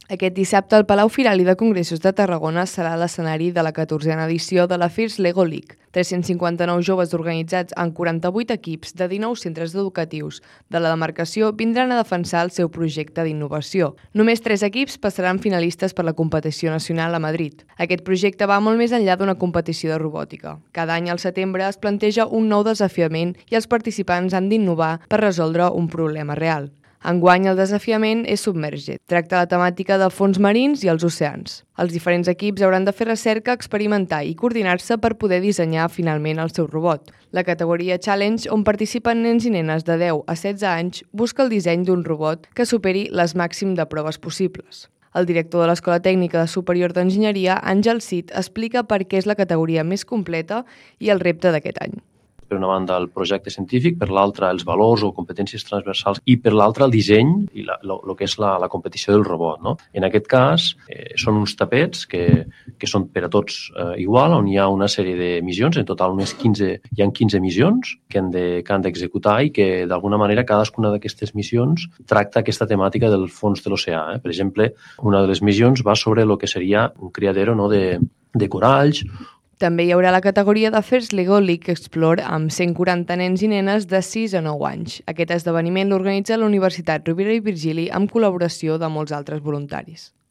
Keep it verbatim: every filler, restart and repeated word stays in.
Aquest dissabte, el Palau Firal i de Congressos de Tarragona serà l'escenari de la catorzena edició de la First Lego League. tres-cents cinquanta-nou joves organitzats en quaranta-vuit equips de dinou centres educatius de la demarcació vindran a defensar el seu projecte d'innovació. Només tres equips passaran finalistes per la competició nacional a Madrid. Aquest projecte va molt més enllà d'una competició de robòtica. Cada any al setembre es planteja un nou desafiament i els participants han d'innovar per resoldre un problema real. Enguany, el desafiament és Submerged. Tracta la temàtica de fons marins i els oceans. Els diferents equips hauran de fer recerca, experimentar i coordinar-se per poder dissenyar finalment el seu robot. La categoria Challenge, on participen nens i nenes de deu a setze anys, busca el disseny d'un robot que superi les màxim de proves possibles. El director de l'Escola Tècnica de Superior d'Enginyeria, Àngel Cid, explica per què és la categoria més completa i el repte d'aquest any. Per una banda el projecte científic, per l'altra els valors o competències transversals i per l'altra el disseny i la, lo, lo que és la, la competició del robot. No? En aquest cas eh, són uns tapets que, que són per a tots eh, igual, on hi ha una sèrie de missions, en total unes quinze, hi ha quinze missions que han de, que han d'executar i que d'alguna manera cadascuna d'aquestes missions tracta aquesta temàtica del fons de l'oceà. Eh? Per exemple, una de les missions va sobre el que seria un criadero, no, de, de coralls. També hi haurà la categoria de First Lego League Explore amb cent quaranta nens i nenes de sis a nou anys. Aquest esdeveniment l'organitza la Universitat Rovira i Virgili amb col·laboració de molts altres voluntaris.